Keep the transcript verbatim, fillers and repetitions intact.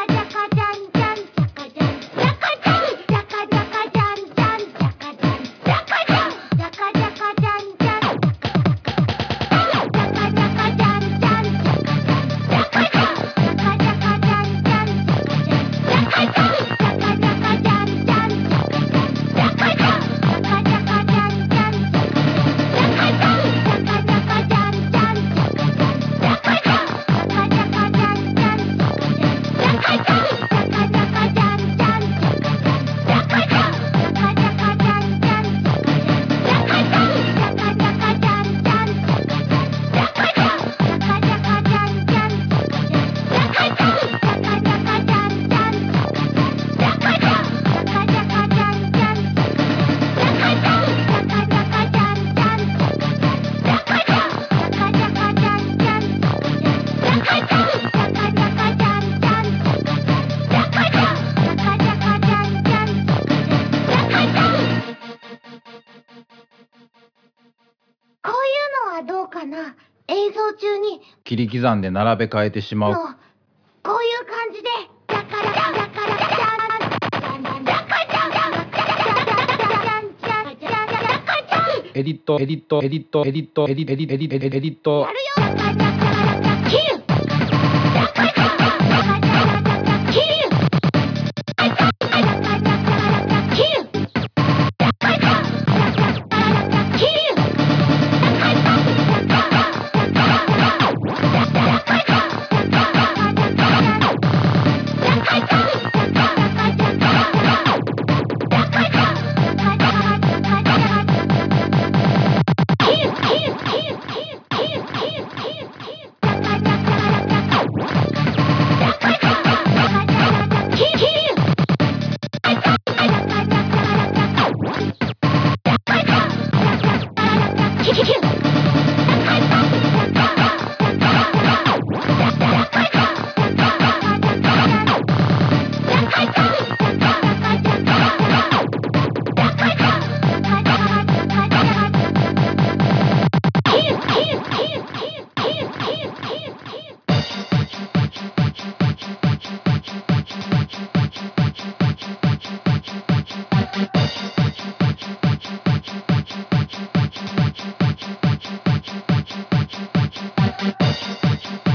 どうかな。演奏中に切り刻んで並べ替えてしまう。 のこういう感じでジャカジャカジャカジャカジャカジャカジャカジャカジャカエディットエディットエディットエディットエディットエディットエディットエディットやるよ。切る。 Thank you.